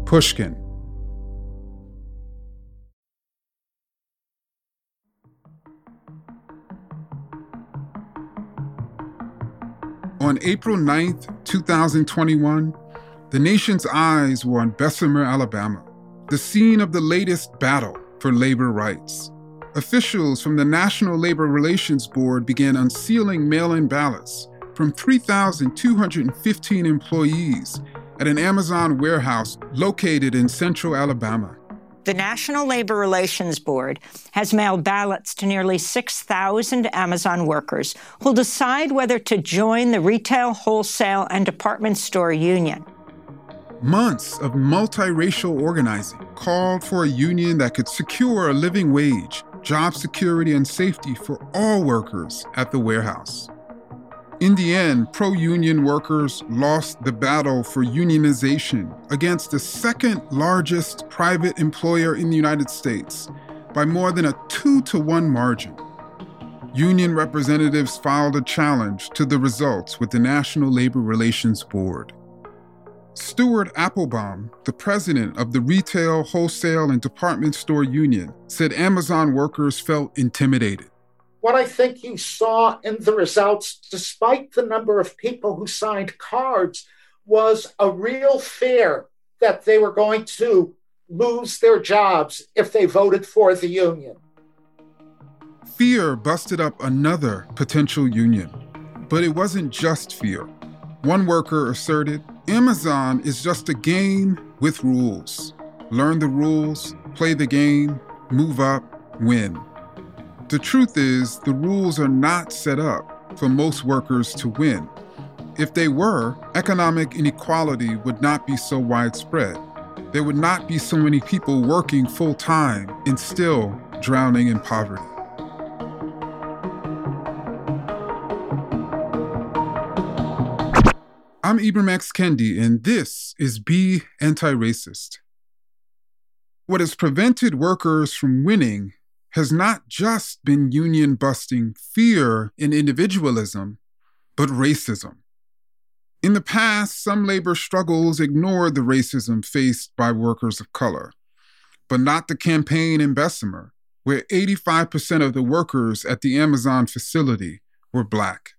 Pushkin. On April 9th, 2021, the nation's eyes were on Bessemer, Alabama, the scene of the latest battle for labor rights. Officials from the National Labor Relations Board began unsealing mail-in ballots from 3,215 employees at an Amazon warehouse located in central Alabama. The National Labor Relations Board has mailed ballots to nearly 6,000 Amazon workers who'll decide whether to join the retail, wholesale, and department store union. Months of multiracial organizing called for a union that could secure a living wage, job security, and safety for all workers at the warehouse. In the end, pro-union workers lost the battle for unionization against the second largest private employer in the United States by more than a 2-to-1 margin. Union representatives filed a challenge to the results with the National Labor Relations Board. Stuart Applebaum, the president of the Retail, Wholesale, and Department Store Union, said Amazon workers felt intimidated. What I think you saw in the results, despite the number of people who signed cards, was a real fear that they were going to lose their jobs if they voted for the union. Fear busted up another potential union, but it wasn't just fear. One worker asserted, Amazon is just a game with rules. Learn the rules, play the game, move up, win. The truth is, the rules are not set up for most workers to win. If they were, economic inequality would not be so widespread. There would not be so many people working full-time and still drowning in poverty. I'm Ibram X. Kendi, and this is Be Anti-Racist. What has prevented workers from winning has not just been union-busting fear and individualism, but racism. In the past, some labor struggles ignored the racism faced by workers of color, but not the campaign in Bessemer, where 85% of the workers at the Amazon facility were Black.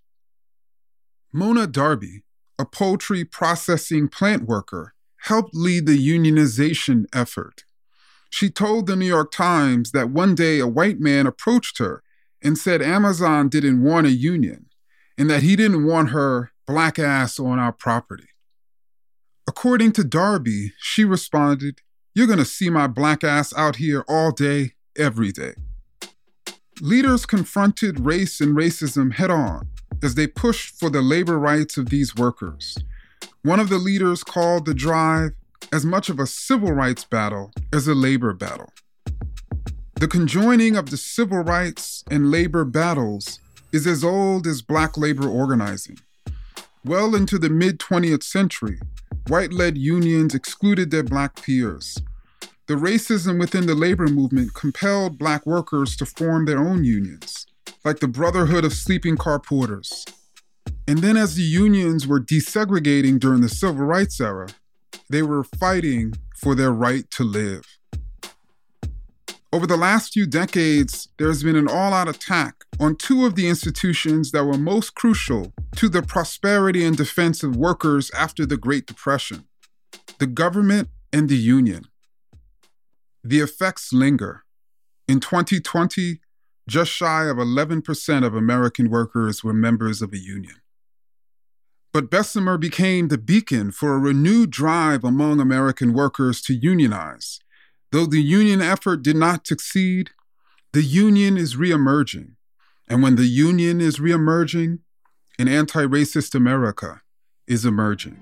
Mona Darby, a poultry processing plant worker, helped lead the unionization effort. She told the New York Times that one day a white man approached her and said Amazon didn't want a union and that he didn't want her Black ass on our property. According to Darby, she responded, "You're going to see my Black ass out here all day, every day." Leaders confronted race and racism head-on as they pushed for the labor rights of these workers. One of the leaders called the drive as much of a civil rights battle as a labor battle. The conjoining of the civil rights and labor battles is as old as Black labor organizing. Well into the mid-20th century, white-led unions excluded their Black peers. The racism within the labor movement compelled Black workers to form their own unions, like the Brotherhood of Sleeping Car Porters. And then as the unions were desegregating during the Civil Rights era, they were fighting for their right to live. Over the last few decades, there's been an all-out attack on two of the institutions that were most crucial to the prosperity and defense of workers after the Great Depression: the government and the union. The effects linger. In 2020, just shy of 11% of American workers were members of a union. But Bessemer became the beacon for a renewed drive among American workers to unionize. Though the union effort did not succeed, the union is reemerging. And when the union is reemerging, an anti-racist America is emerging.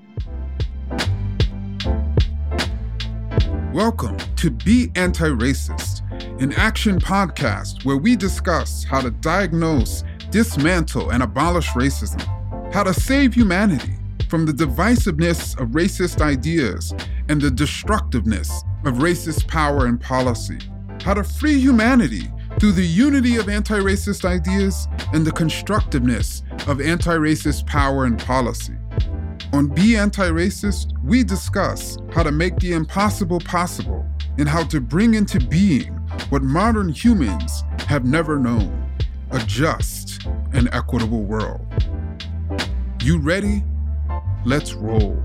Welcome to Be Anti-Racist, an action podcast where we discuss how to diagnose, dismantle, and abolish racism, how to save humanity from the divisiveness of racist ideas and the destructiveness of racist power and policy, how to free humanity through the unity of anti-racist ideas and the constructiveness of anti-racist power and policy. On Be Anti-Racist, we discuss how to make the impossible possible and how to bring into being what modern humans have never known: a just and equitable world. You ready? Let's roll.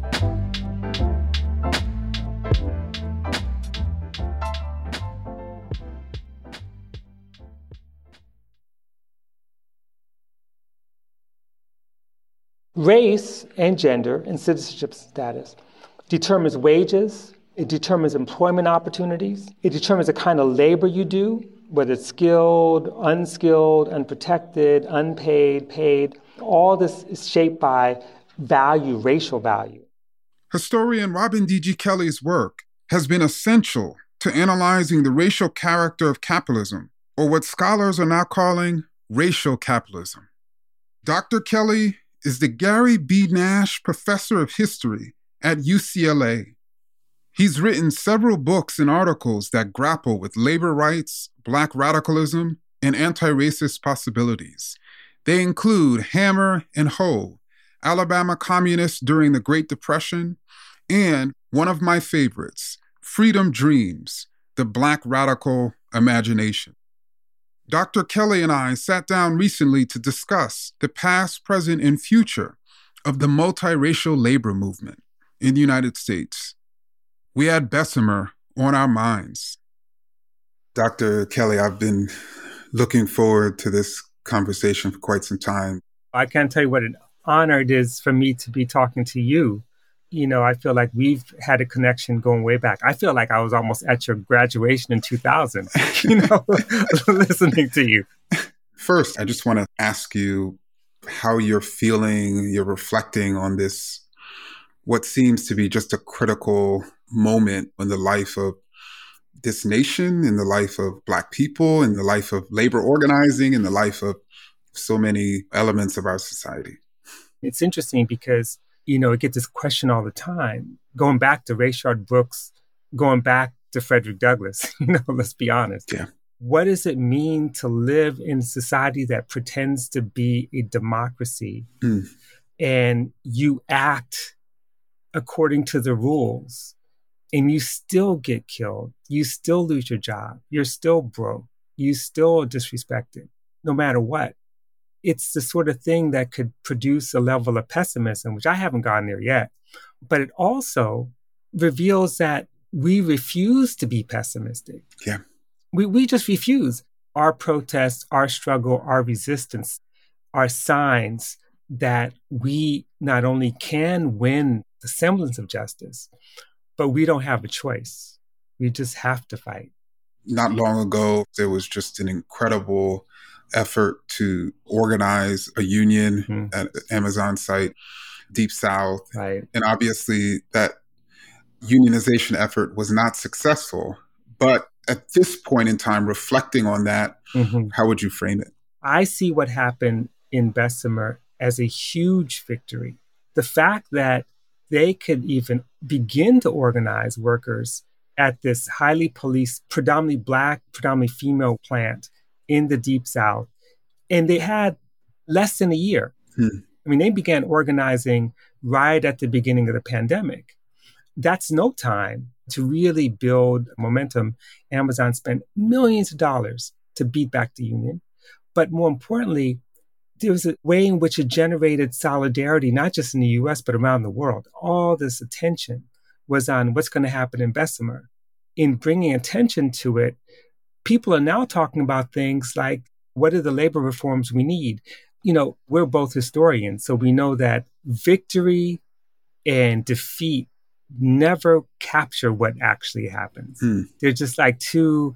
Race and gender and citizenship status determines wages, it determines employment opportunities, it determines the kind of labor you do, whether it's skilled, unskilled, unprotected, unpaid, paid. All this is shaped by value, racial value. Historian Robin D.G. Kelley's work has been essential to analyzing the racial character of capitalism, or what scholars are now calling racial capitalism. Dr. Kelley is the Gary B. Nash Professor of History at UCLA. He's written several books and articles that grapple with labor rights, Black radicalism, and anti-racist possibilities. They include Hammer and Hoe, Alabama Communists During the Great Depression, and one of my favorites, Freedom Dreams, The Black Radical Imagination. Dr. Kelley and I sat down recently to discuss the past, present, and future of the multiracial labor movement in the United States. We had Bessemer on our minds. Dr. Kelley, I've been looking forward to this conversation for quite some time. I can't tell you what an honor it is for me to be talking to you. You know, I feel like we've had a connection going way back. I feel like I was almost at your graduation in 2000, listening to you. First, I just want to ask you how you're feeling, you're reflecting on this, what seems to be just a critical moment in the life of this nation, in the life of Black people, in the life of labor organizing, in the life of so many elements of our society. It's interesting because I get this question all the time, going back to Rayshard Brooks, going back to Frederick Douglass, let's be honest. Yeah. What does it mean to live in a society that pretends to be a democracy and you act according to the rules and you still get killed, you still lose your job, you're still broke, you still disrespected, no matter what? It's the sort of thing that could produce a level of pessimism, which I haven't gotten there yet. But it also reveals that we refuse to be pessimistic. Yeah. We just refuse. Our protests, our struggle, our resistance are signs that we not only can win the semblance of justice, but we don't have a choice. We just have to fight. Not long ago, there was just an incredible effort to organize a union at the Amazon site, Deep South. Right. And obviously that unionization effort was not successful. But at this point in time, reflecting on that, how would you frame it? I see what happened in Bessemer as a huge victory. The fact that they could even begin to organize workers at this highly policed, predominantly Black, predominantly female plant in the Deep South. And they had less than a year. I mean, they began organizing right at the beginning of the pandemic. That's no time to really build momentum. Amazon spent millions of dollars to beat back the union. But more importantly, there was a way in which it generated solidarity, not just in the US, but around the world. All this attention was on what's going to happen in Bessemer. In bringing attention to it, people are now talking about things like, what are the labor reforms we need? We're both historians, so we know that victory and defeat never capture what actually happens. They're just like too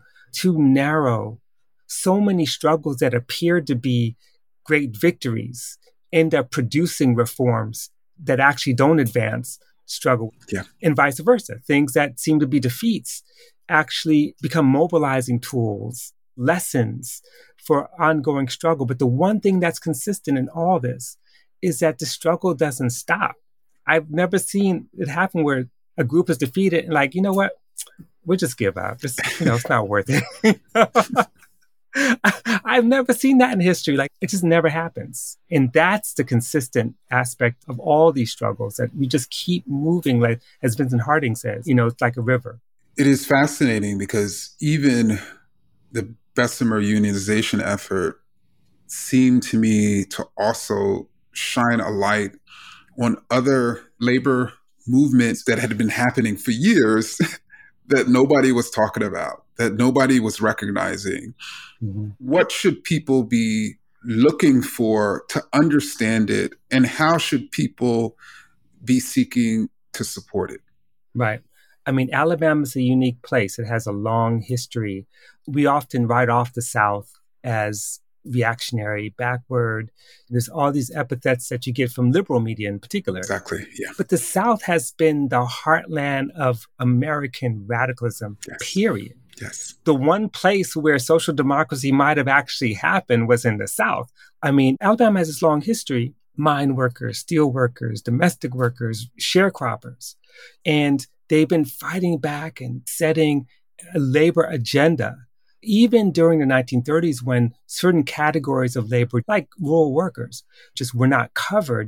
narrow. So many struggles that appear to be great victories end up producing reforms that actually don't advance struggle. Yeah. And vice versa. Things that seem to be defeats actually become mobilizing tools, lessons for ongoing struggle. But the one thing that's consistent in all this is that the struggle doesn't stop. I've never seen it happen where a group is defeated and like, you know what? We'll just give up. It's not worth it. I've never seen that in history. Like, it just never happens. And that's the consistent aspect of all these struggles, that we just keep moving, like, as Vincent Harding says, it's like a river. It is fascinating because even the Bessemer unionization effort seemed to me to also shine a light on other labor movements that had been happening for years that nobody was talking about, that nobody was recognizing. Mm-hmm. What should people be looking for to understand it, and how should people be seeking to support it? Right. I mean, Alabama's a unique place. It has a long history. We often write off the South as reactionary, backward. There's all these epithets that you get from liberal media in particular. Exactly, yeah. But the South has been the heartland of American radicalism, period. Yes. The one place where social democracy might have actually happened was in the South. I mean, Alabama has this long history: mine workers, steel workers, domestic workers, sharecroppers. And they've been fighting back and setting a labor agenda, even during the 1930s, when certain categories of labor, like rural workers, just were not covered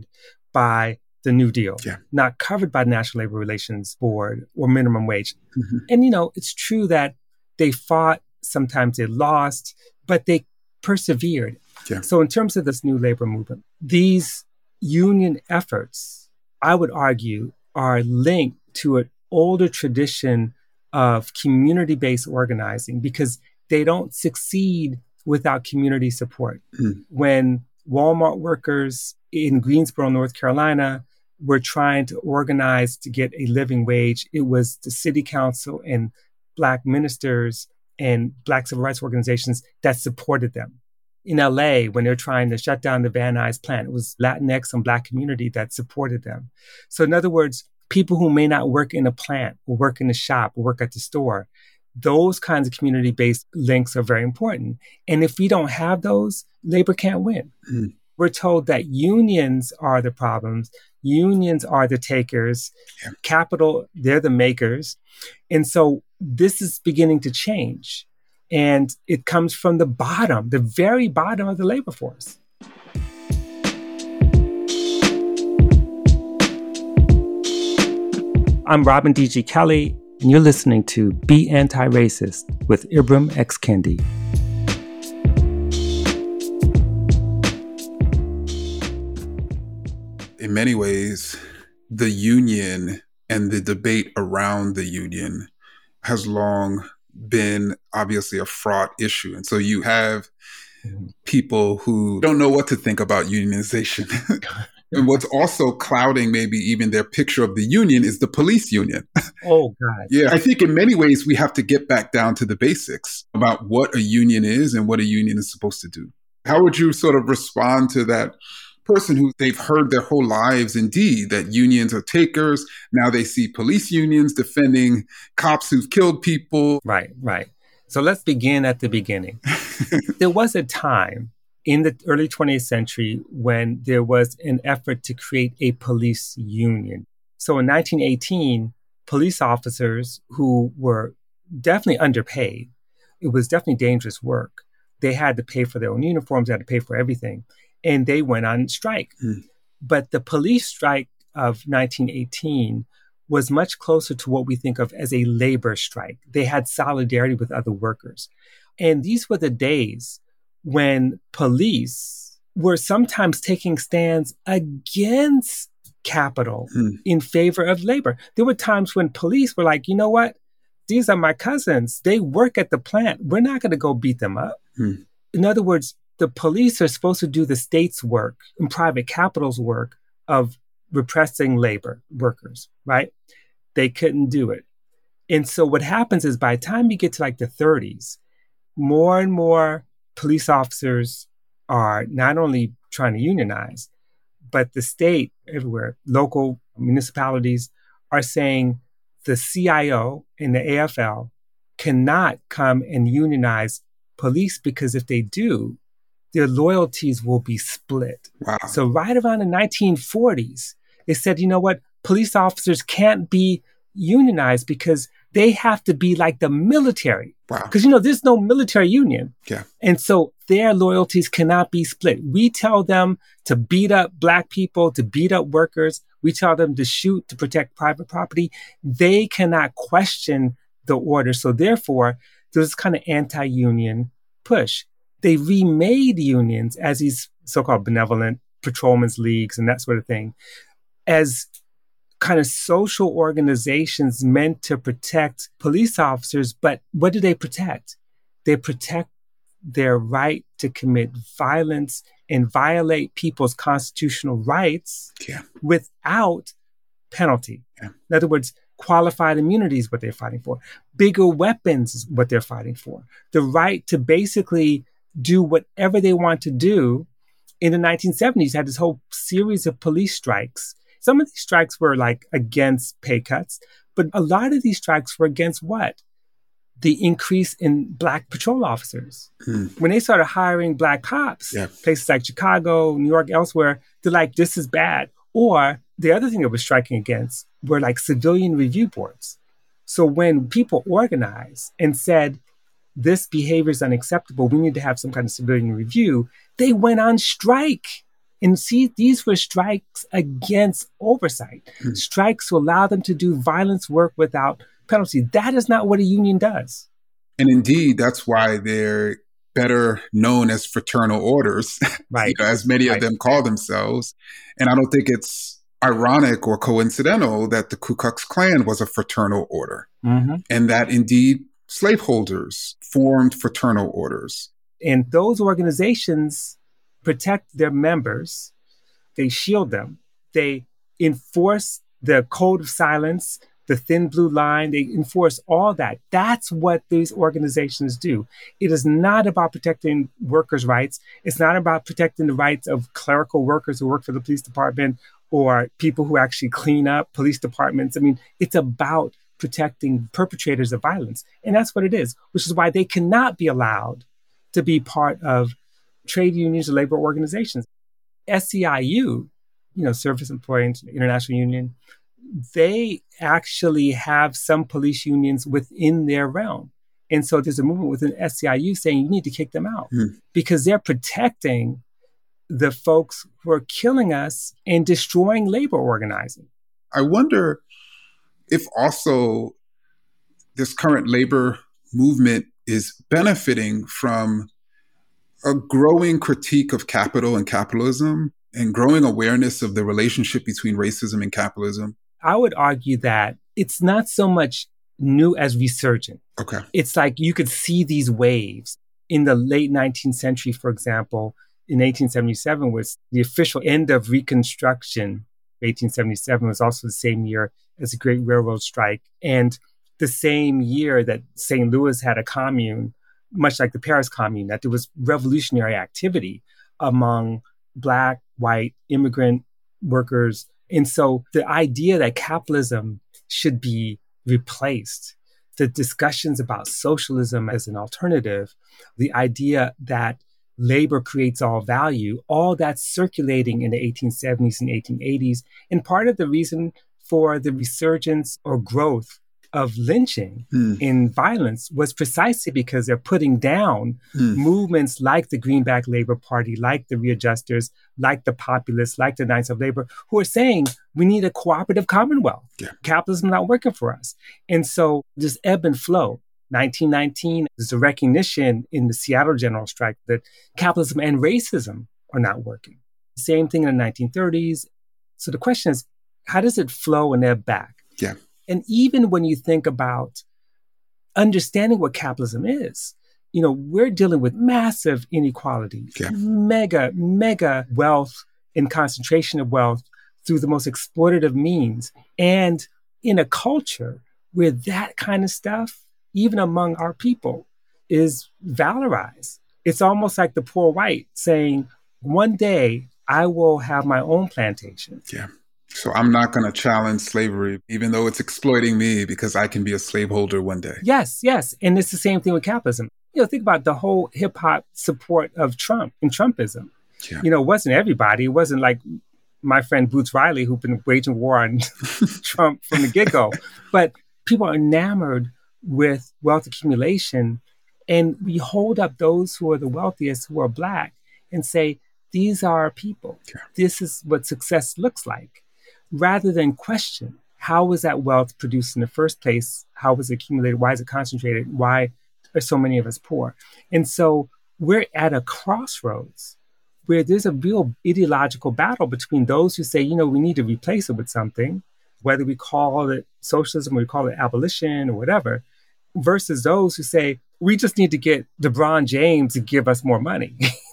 by the New Deal, not covered by the National Labor Relations Board or minimum wage. Mm-hmm. And, it's true that they fought, sometimes they lost, but they persevered. Yeah. So in terms of this new labor movement, these union efforts, I would argue, are linked to an older tradition of community-based organizing, because they don't succeed without community support. Mm. When Walmart workers in Greensboro, North Carolina, were trying to organize to get a living wage, it was the city council and Black ministers and Black civil rights organizations that supported them. In LA, when they're trying to shut down the Van Nuys plant, it was Latinx and Black community that supported them. So in other words, people who may not work in a plant or work in a shop or work at the store, those kinds of community-based links are very important. And if we don't have those, labor can't win. Mm. We're told that unions are the problems. Unions are the takers. Yeah. Capital, they're the makers. And so this is beginning to change. And it comes from the bottom, the very bottom of the labor force. I'm Robin D.G. Kelley, and you're listening to Be Anti-Racist with Ibram X. Kendi. In many ways, the union and the debate around the union has long been obviously a fraught issue. And so you have people who don't know what to think about unionization. And what's also clouding maybe even their picture of the union is the police union. Oh, God. Yeah, I think in many ways we have to get back down to the basics about what a union is and what a union is supposed to do. How would you sort of respond to that person who they've heard their whole lives, indeed, that unions are takers? Now they see police unions defending cops who've killed people. Right. So let's begin at the beginning. There was a time in the early 20th century when there was an effort to create a police union. So in 1918, police officers who were definitely underpaid, it was definitely dangerous work. They had to pay for their own uniforms, they had to pay for everything, and they went on strike. Mm. But the police strike of 1918 was much closer to what we think of as a labor strike. They had solidarity with other workers. And these were the days when police were sometimes taking stands against capital in favor of labor. There were times when police were like, you know what? These are my cousins. They work at the plant. We're not going to go beat them up. In other words, the police are supposed to do the state's work and private capital's work of repressing labor workers, right? They couldn't do it. And so what happens is by the time you get to like the 30s, more and more police officers are not only trying to unionize, but the state, everywhere, local municipalities are saying the CIO and the AFL cannot come and unionize police because if they do, their loyalties will be split. Wow. So right around the 1940s, they said, you know what, police officers can't be unionized because They have to be like the military. Wow. Because, there's no military union. Yeah. And so their loyalties cannot be split. We tell them to beat up Black people, to beat up workers. We tell them to shoot, to protect private property. They cannot question the order. So therefore, there's this kind of anti-union push. They remade unions as these so-called benevolent patrolmen's leagues and that sort of thing, as kind of social organizations meant to protect police officers. But what do they protect? They protect their right to commit violence and violate people's constitutional rights without penalty. Yeah. In other words, qualified immunity is what they're fighting for. Bigger weapons is what they're fighting for. The right to basically do whatever they want to do. In the 1970s, had this whole series of police strikes. Some of these strikes were like against pay cuts, but a lot of these strikes were against what? The increase in Black patrol officers. When they started hiring Black cops, places like Chicago, New York, elsewhere, they're like, this is bad. Or the other thing that was striking against were like civilian review boards. So when people organized and said, this behavior is unacceptable, we need to have some kind of civilian review, they went on strike. And see, these were strikes against oversight, strikes to allow them to do violence work without penalty. That is not what a union does. And indeed, that's why they're better known as fraternal orders, right? As many of them call themselves. And I don't think it's ironic or coincidental that the Ku Klux Klan was a fraternal order, and that indeed slaveholders formed fraternal orders. And those organizations protect their members, they shield them, they enforce the code of silence, the thin blue line, they enforce all that. That's what these organizations do. It is not about protecting workers' rights. It's not about protecting the rights of clerical workers who work for the police department or people who actually clean up police departments. I mean, it's about protecting perpetrators of violence. And that's what it is, which is why they cannot be allowed to be part of trade unions or labor organizations. SEIU, Service Employees International Union, they actually have some police unions within their realm. And so there's a movement within SEIU saying you need to kick them out because they're protecting the folks who are killing us and destroying labor organizing. I wonder if also this current labor movement is benefiting from a growing critique of capital and capitalism and growing awareness of the relationship between racism and capitalism. I would argue that it's not so much new as resurgent. Okay. It's like you could see these waves. In the late 19th century, for example, in 1877 was the official end of Reconstruction. 1877 was also the same year as the Great Railroad Strike. And the same year that St. Louis had a commune, much like the Paris Commune, that there was revolutionary activity among Black, white, immigrant workers. And so the idea that capitalism should be replaced, the discussions about socialism as an alternative, the idea that labor creates all value, all that's circulating in the 1870s and 1880s. And part of the reason for the resurgence or growth of lynching in violence was precisely because they're putting down movements like the Greenback Labor Party, like the Readjusters, like the Populists, like the Knights of Labor, who are saying we need a cooperative commonwealth. Yeah. Capitalism is not working for us. And so this ebb and flow. 1919 is a recognition in the Seattle General Strike that capitalism and racism are not working. Same thing in the 1930s. So the question is, how does it flow and ebb back? Yeah. And even when you think about understanding what capitalism is, we're dealing with massive inequalities, mega wealth and concentration of wealth through the most exploitative means. And in a culture where that kind of stuff, even among our people, is valorized. It's almost like the poor white saying, one day I will have my own plantation. Yeah. So I'm not going to challenge slavery, even though it's exploiting me, because I can be a slaveholder one day. Yes. And it's the same thing with capitalism. Think about the whole hip hop support of Trump and Trumpism. Yeah. It wasn't everybody. It wasn't like my friend Boots Riley, who'd been waging war on Trump from the get-go. But people are enamored with wealth accumulation, and we hold up those who are the wealthiest, who are Black, and say, these are our people. This is what success looks like, rather than question, how was that wealth produced in the first place? How was it accumulated? Why is it concentrated? Why are so many of us poor? And so we're at a crossroads where there's a real ideological battle between those who say, we need to replace it with something, whether we call it socialism or we call it abolition or whatever, versus those who say, we just need to get LeBron James to give us more money.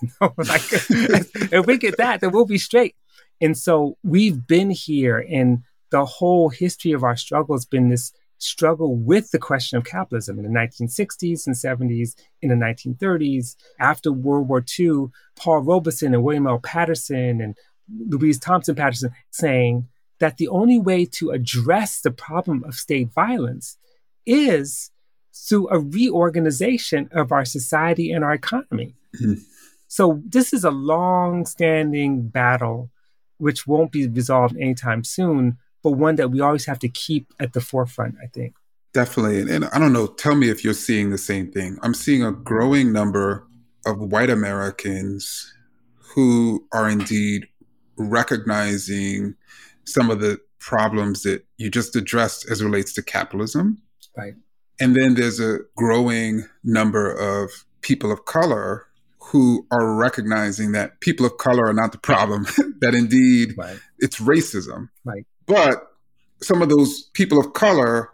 If we get that, then we'll be straight. And so we've been here, and the whole history of our struggle has been this struggle with the question of capitalism in the 1960s and 70s, in the 1930s. After World War II, Paul Robeson and William L. Patterson and Louise Thompson Patterson saying that the only way to address the problem of state violence is through a reorganization of our society and our economy. Mm-hmm. So this is a long-standing battle, which won't be resolved anytime soon, but one that we always have to keep at the forefront, I think. Definitely. And I don't know, tell me if you're seeing the same thing. I'm seeing a growing number of white Americans who are indeed recognizing some of the problems that you just addressed as it relates to capitalism. Right. And then there's a growing number of people of color who are recognizing that people of color are not the problem, that indeed it's racism. Right. But some of those people of color,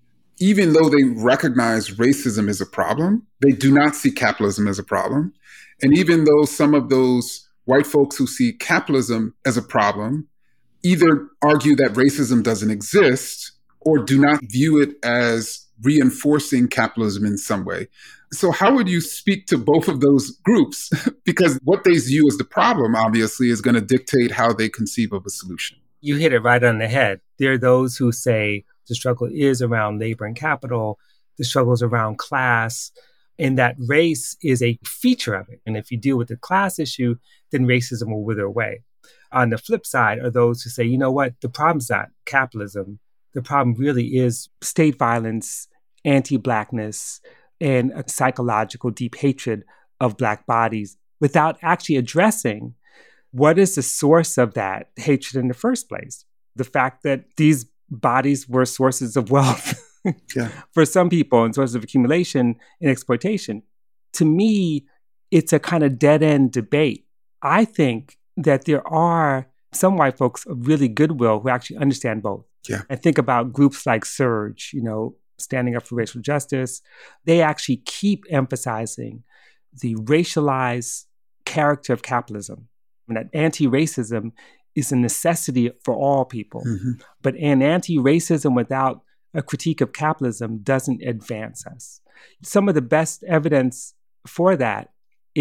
even though they recognize racism as a problem, they do not see capitalism as a problem. And even though some of those white folks who see capitalism as a problem either argue that racism doesn't exist or do not view it as reinforcing capitalism in some way. So how would you speak to both of those groups? Because what they view as the problem, obviously, is going to dictate how they conceive of a solution. You hit it right on the head. There are those who say the struggle is around labor and capital, the struggle is around class, and that race is a feature of it. And if you deal with the class issue, then racism will wither away. On the flip side are those who say, you know what, the problem's not capitalism. The problem really is state violence, anti-Blackness, and a psychological deep hatred of Black bodies without actually addressing what is the source of that hatred in the first place. The fact that these bodies were sources of wealth for some people and sources of accumulation and exploitation. To me, it's a kind of dead-end debate. I think that there are some white folks of really goodwill who actually understand both. Yeah. I think about groups like Surge, standing up for racial justice. They actually keep emphasizing the racialized character of capitalism, and that anti-racism is a necessity for all people. Mm-hmm. But an anti-racism without a critique of capitalism doesn't advance us. Some of the best evidence for that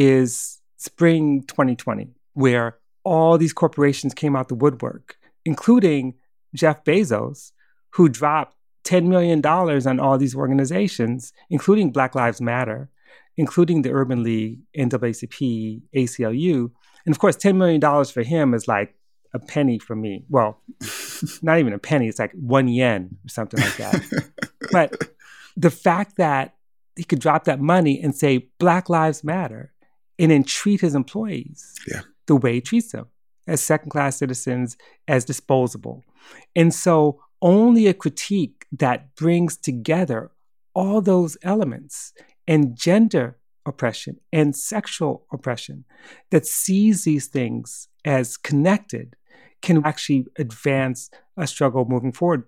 is spring 2020, where all these corporations came out the woodwork, including Jeff Bezos, who dropped $10 million on all these organizations, including Black Lives Matter, including the Urban League, NAACP, ACLU. And of course, $10 million for him is like a penny for me. Well, not even a penny. It's like 1 yen or something like that. But the fact that he could drop that money and say Black Lives Matter and then treat his employees the way he treats them, as second-class citizens, as disposable. And so only a critique that brings together all those elements and gender oppression and sexual oppression that sees these things as connected can actually advance a struggle moving forward.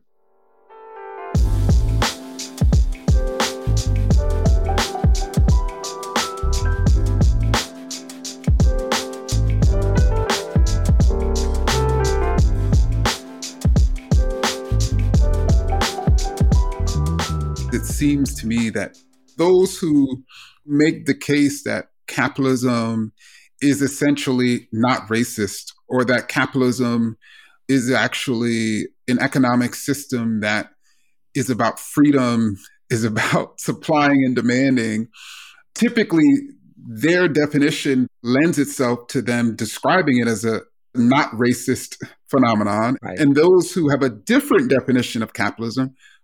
It seems to me that those who make the case that capitalism is essentially not racist, or that capitalism is actually an economic system that is about freedom, is about supplying and demanding, typically their definition lends itself to them describing it as a not racist phenomenon. Right. And those who have a different definition of capitalism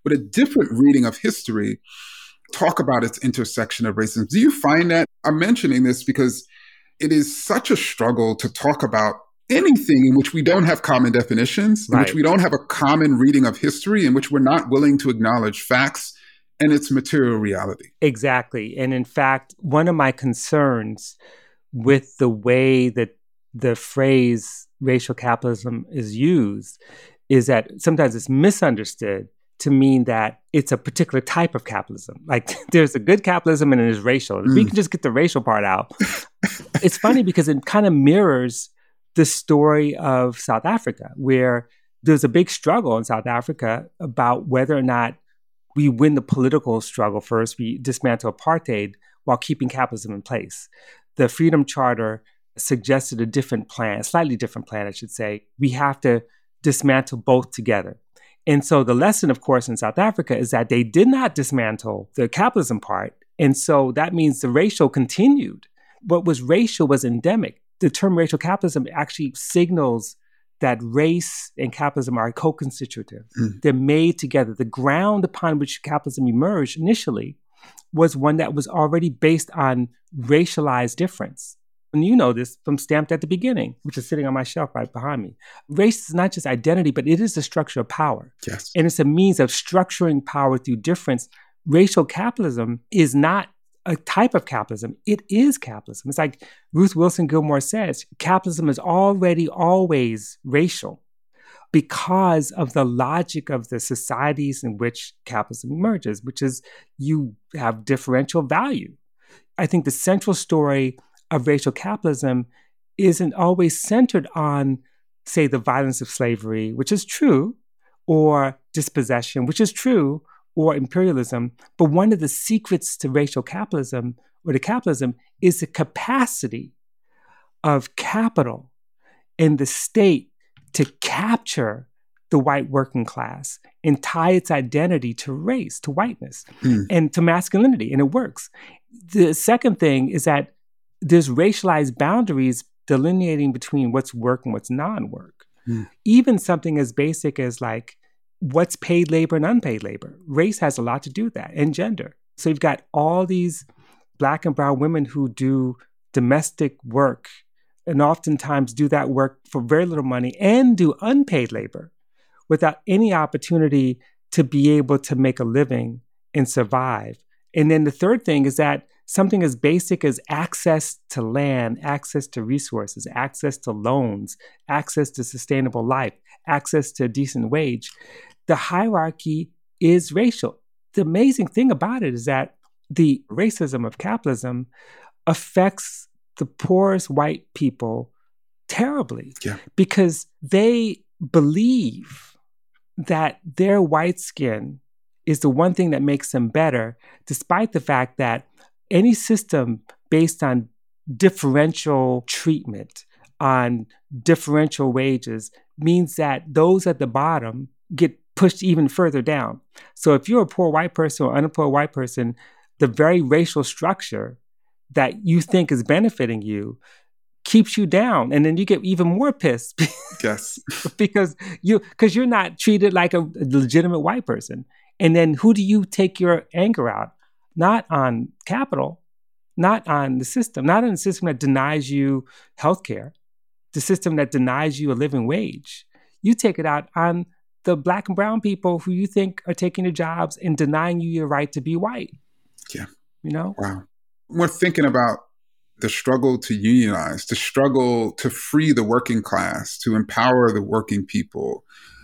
but a different reading of history talk about its intersection of racism. Do you find that? I'm mentioning this because it is such a struggle to talk about anything in which we don't have common definitions, in which we don't have a common reading of history, in which we're not willing to acknowledge facts and its material reality. Exactly. And in fact, one of my concerns with the way that the phrase racial capitalism is used is that sometimes it's misunderstood to mean that it's a particular type of capitalism. Like there's a good capitalism and there's racial. If we can just get the racial part out. It's funny because it kind of mirrors the story of South Africa, where there's a big struggle in South Africa about whether or not we win the political struggle first, we dismantle apartheid while keeping capitalism in place. The Freedom Charter suggested a different plan, a slightly different plan, I should say. We have to dismantle both together. And so the lesson, of course, in South Africa is that they did not dismantle the capitalism part. And so that means the racial continued. What was racial was endemic. The term racial capitalism actually signals that race and capitalism are co-constitutive. They're made together. The ground upon which capitalism emerged initially was one that was already based on racialized difference. And you know this from Stamped at the Beginning, which is sitting on my shelf right behind me. Race is not just identity, but it is a structure of power. Yes. And it's a means of structuring power through difference. Racial capitalism is not a type of capitalism. It is capitalism. It's like Ruth Wilson Gilmore says, capitalism is already always racial because of the logic of the societies in which capitalism emerges, which is you have differential value. I think the central story of racial capitalism isn't always centered on, say, the violence of slavery, which is true, or dispossession, which is true, or imperialism. But one of the secrets to racial capitalism, or to capitalism, is the capacity of capital in the state to capture the white working class and tie its identity to race, to whiteness, and to masculinity, and it works. The second thing is that there's racialized boundaries delineating between what's work and what's non-work. Even something as basic as like what's paid labor and unpaid labor. Race has a lot to do with that, and gender. So you've got all these Black and brown women who do domestic work and oftentimes do that work for very little money and do unpaid labor without any opportunity to be able to make a living and survive. And then the third thing is that something as basic as access to land, access to resources, access to loans, access to sustainable life, access to a decent wage, the hierarchy is racial. The amazing thing about it is that the racism of capitalism affects the poorest white people terribly because they believe that their white skin is the one thing that makes them better, despite the fact that any system based on differential treatment, on differential wages, means that those at the bottom get pushed even further down. So if you're a poor white person or unemployed white person, the very racial structure that you think is benefiting you keeps you down. And then you get even more pissed. Yes. because you're not treated like a legitimate white person. And then who do you take your anger out? Not on capital, not on the system, not on the system that denies you healthcare, the system that denies you a living wage. You take it out on the Black and brown people who you think are taking your jobs and denying you your right to be white. Yeah. You know? Wow. We're thinking about the struggle to unionize, the struggle to free the working class, to empower the working people.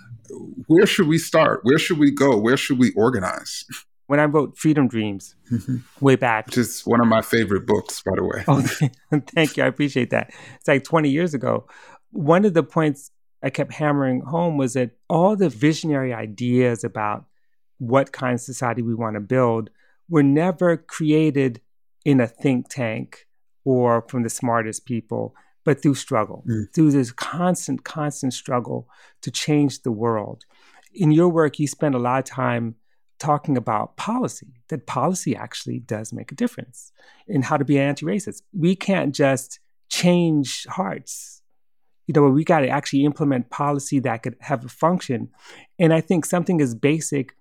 Where should we start? Where should we go? Where should we organize? When I wrote Freedom Dreams way back. Which is one of my favorite books, by the way. Oh, thank you. I appreciate that. It's like 20 years ago. One of the points I kept hammering home was that all the visionary ideas about what kind of society we want to build were never created in a think tank or from the smartest people, but through struggle, through this constant struggle to change the world. In your work, you spend a lot of time talking about policy, that policy actually does make a difference in how to be anti-racist. We can't just change hearts. You know, we got to actually implement policy that could have a function. And I think something as basic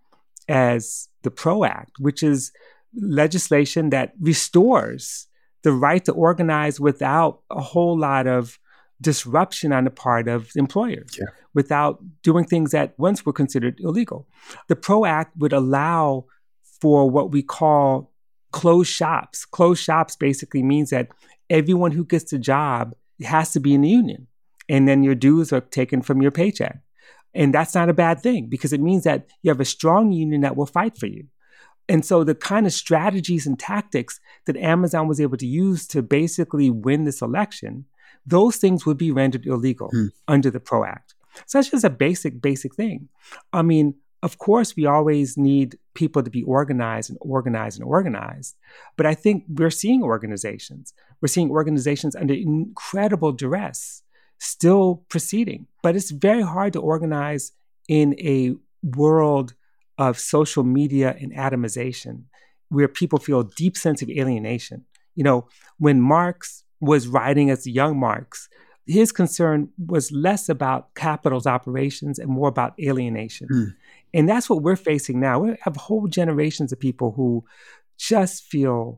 as the PRO Act, which is legislation that restores the right to organize without a whole lot of disruption on the part of employers, without doing things that once were considered illegal. The PRO Act would allow for what we call closed shops. Closed shops basically means that everyone who gets a job has to be in the union, and then your dues are taken from your paycheck. And that's not a bad thing, because it means that you have a strong union that will fight for you. And so the kind of strategies and tactics that Amazon was able to use to basically win this election, those things would be rendered illegal under the PRO Act. So that's just a basic thing. I mean, of course, we always need people to be organized and organized and organized. But I think we're seeing organizations. We're seeing organizations under incredible duress still proceeding. But it's very hard to organize in a world of social media and atomization, where people feel a deep sense of alienation. You know, when Marx was writing as the young Marx, his concern was less about capital's operations and more about alienation. And that's what we're facing now. We have whole generations of people who just feel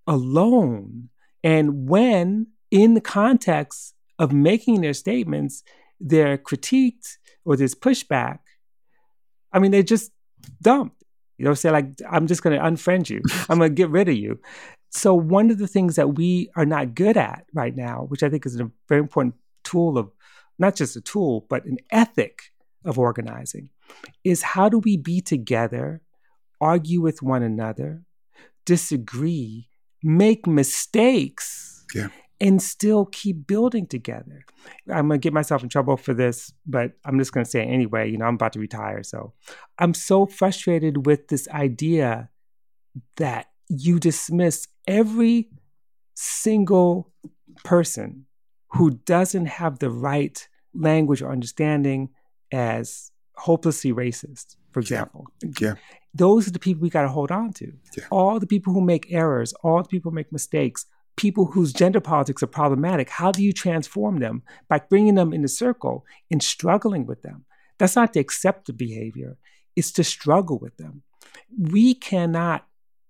alone. And when, in the context of making their statements, they're critiqued or there's pushback, I mean, they're just dumped. You know, say like, I'm just going to unfriend you. I'm going to get rid of you. So one of the things that we are not good at right now, which I think is a very important tool of, not just a tool, but an ethic of organizing, is how do we be together, argue with one another, disagree, make mistakes, and still keep building together. I'm going to get myself in trouble for this, but I'm just going to say it anyway. You know, I'm about to retire. So I'm so frustrated with this idea that you dismiss every single person who doesn't have the right language or understanding as hopelessly racist, for example. Those are the people we got to hold on to. All the people who make errors, all the people who make mistakes, people whose gender politics are problematic, how do you transform them? By bringing them in the circle and struggling with them. That's not to accept the behavior. It's to struggle with them. We cannot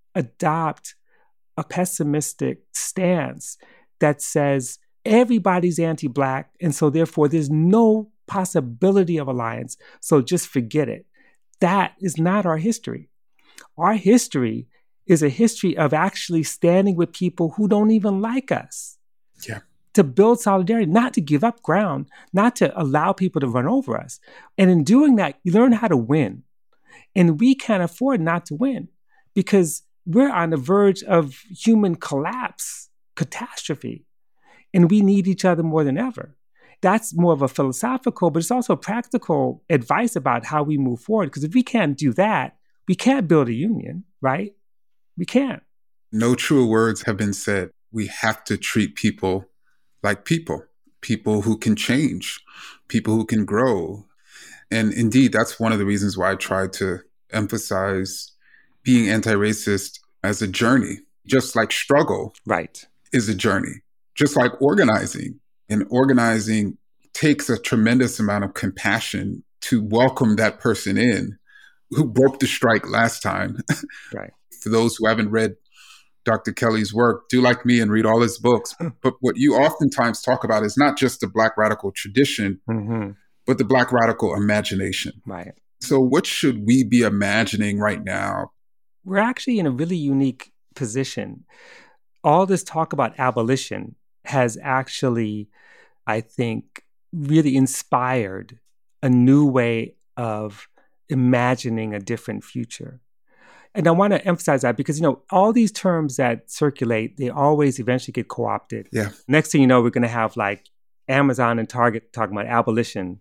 adopt a pessimistic stance that says everybody's anti-Black, and so therefore there's no possibility of alliance, so just forget it. That is not our history. Our history is a history of actually standing with people who don't even like us. To build solidarity, not to give up ground, not to allow people to run over us. And in doing that, you learn how to win. And we can't afford not to win, because we're on the verge of human collapse, catastrophe, and we need each other more than ever. That's more of a philosophical, but it's also practical advice about how we move forward. Because if we can't do that, we can't build a union, right? We can't. No truer words have been said. We have to treat people like people who can change, people who can grow. And indeed, that's one of the reasons why I try to emphasize being anti-racist as a journey, just like struggle is a journey, just like organizing. And organizing takes a tremendous amount of compassion to welcome that person in who broke the strike last time. For those who haven't read Dr. Kelly's work, do like me and read all his books. But what you oftentimes talk about is not just the Black radical tradition, but the Black radical imagination. So what should we be imagining right now? We're actually in a really unique position. All this talk about abolition has actually, I think, really inspired a new way of imagining a different future. And I want to emphasize that because, you know, all these terms that circulate, they always eventually get co-opted. Next thing you know, we're going to have like Amazon and Target talking about abolition.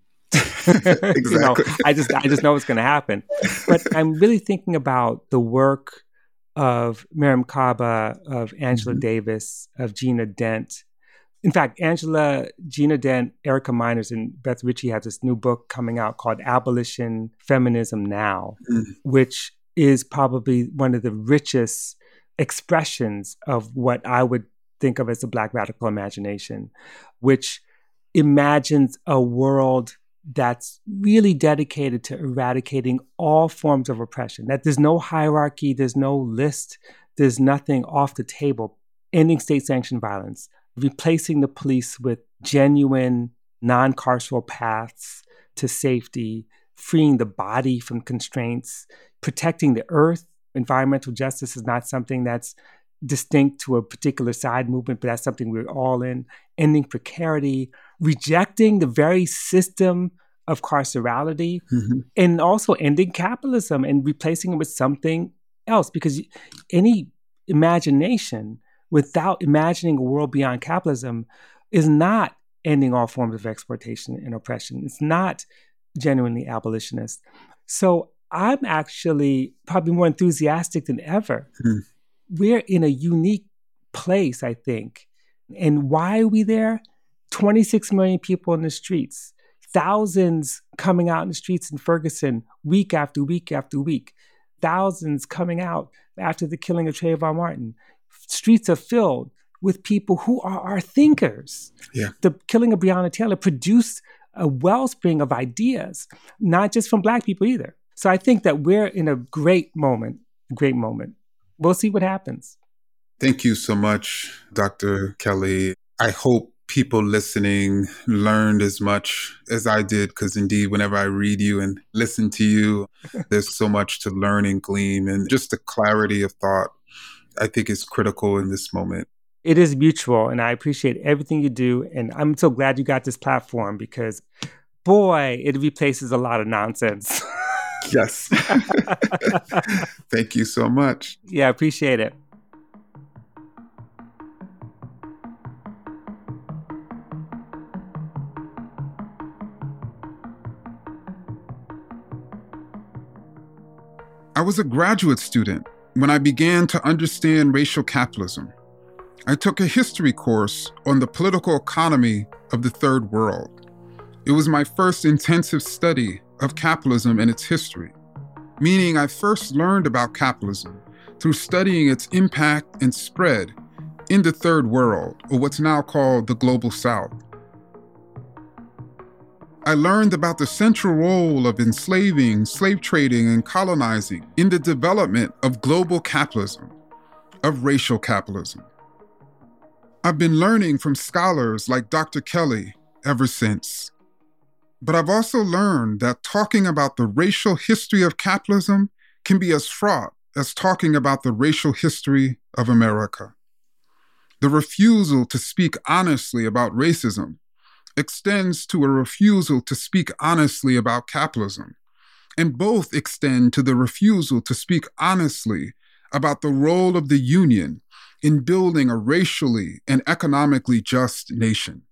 You know, I just know what's going to happen. But I'm really thinking about the work of Mariame Kaba, of Angela Davis, of Gina Dent. In fact, Angela, Gina Dent, Erica Miners, and Beth Ritchie have this new book coming out called Abolition Feminism Now, which is probably one of the richest expressions of what I would think of as the Black radical imagination, which imagines a world that's really dedicated to eradicating all forms of oppression, that there's no hierarchy, there's no list, there's nothing off the table. Ending state-sanctioned violence, replacing the police with genuine non-carceral paths to safety, freeing the body from constraints, protecting the earth. Environmental justice is not something that's distinct to a particular side movement, but that's something we're all in. Ending precarity, rejecting the very system of carcerality, and also ending capitalism and replacing it with something else. Because any imagination without imagining a world beyond capitalism is not ending all forms of exploitation and oppression. It's not genuinely abolitionist. So I'm actually probably more enthusiastic than ever. We're in a unique place, I think. And why are we there? 26 million people in the streets, thousands coming out in the streets in Ferguson week after week after week, thousands coming out after the killing of Trayvon Martin. Streets are filled with people who are our thinkers. Yeah. The killing of Breonna Taylor produced a wellspring of ideas, not just from Black people either. So I think that we're in a great moment. We'll see what happens. Thank you so much, Dr. Kelly. I hope people listening learned as much as I did, because indeed, whenever I read you and listen to you, there's so much to learn and glean, and just the clarity of thought, I think, is critical in this moment. It is mutual, and I appreciate everything you do. And I'm so glad you got this platform because, boy, it replaces a lot of nonsense. Yes. Thank you so much. Yeah, I appreciate it. I was a graduate student when I began to understand racial capitalism. I took a history course on the political economy of the Third World. It was my first intensive study of capitalism and its history, meaning I first learned about capitalism through studying its impact and spread in the Third World, or what's now called the Global South. I learned about the central role of enslaving, slave trading, and colonizing in the development of global capitalism, of racial capitalism. I've been learning from scholars like Dr. Kelly ever since. But I've also learned that talking about the racial history of capitalism can be as fraught as talking about the racial history of America. The refusal to speak honestly about racism extends to a refusal to speak honestly about capitalism, and both extend to the refusal to speak honestly about the role of the Union in building a racially and economically just nation.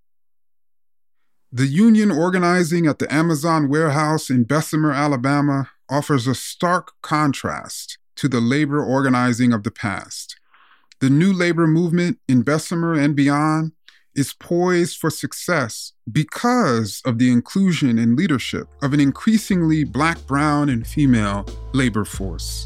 The Union organizing at the Amazon warehouse in Bessemer, Alabama, offers a stark contrast to the labor organizing of the past. The new labor movement in Bessemer and beyond is poised for success because of the inclusion and leadership of an increasingly Black, brown, and female labor force.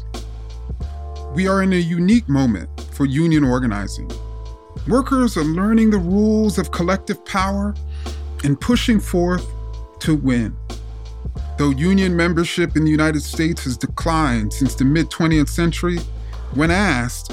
We are in a unique moment for union organizing. Workers are learning the rules of collective power and pushing forth to win. Though union membership in the United States has declined since the mid-20th century, when asked,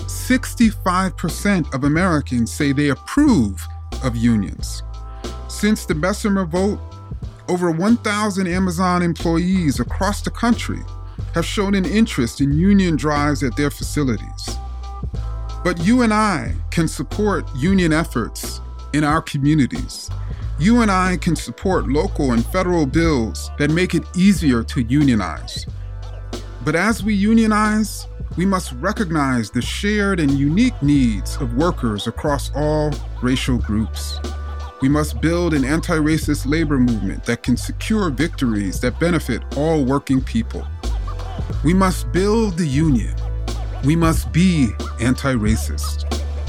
65% of Americans say they approve of unions. Since the Bessemer vote, over 1,000 Amazon employees across the country have shown an interest in union drives at their facilities. But you and I can support union efforts in our communities. You and I can support local and federal bills that make it easier to unionize. But as we unionize, we must recognize the shared and unique needs of workers across all racial groups. We must build an anti-racist labor movement that can secure victories that benefit all working people. We must build the union. We must be anti-racist.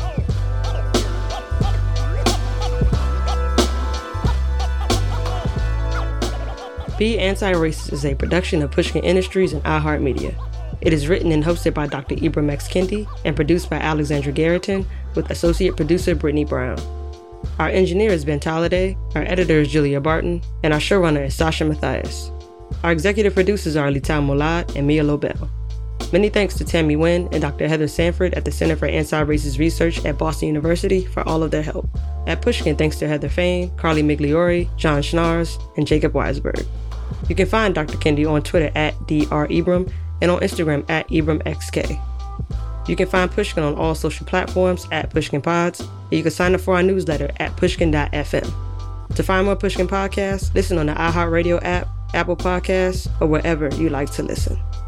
Be Anti-Racist is a production of Pushkin Industries and iHeartMedia. It is written and hosted by Dr. Ibram X. Kendi and produced by Alexandra Garrison with associate producer Brittany Brown. Our engineer is Ben Talladay, our editor is Julia Barton, and our showrunner is Sasha Matthias. Our executive producers are Lital Molad and Mia Lobel. Many thanks to Tammy Nguyen and Dr. Heather Sanford at the Center for Anti-Racist Research at Boston University for all of their help. At Pushkin, thanks to Heather Fain, Carly Migliori, John Schnars, and Jacob Weisberg. You can find Dr. Kendi on Twitter at Dr. Ibram and on Instagram at IbramXK. You can find Pushkin on all social platforms at Pushkin Pods, and you can sign up for our newsletter at pushkin.fm. To find more Pushkin podcasts, listen on the iHeartRadio app, Apple Podcasts, or wherever you like to listen.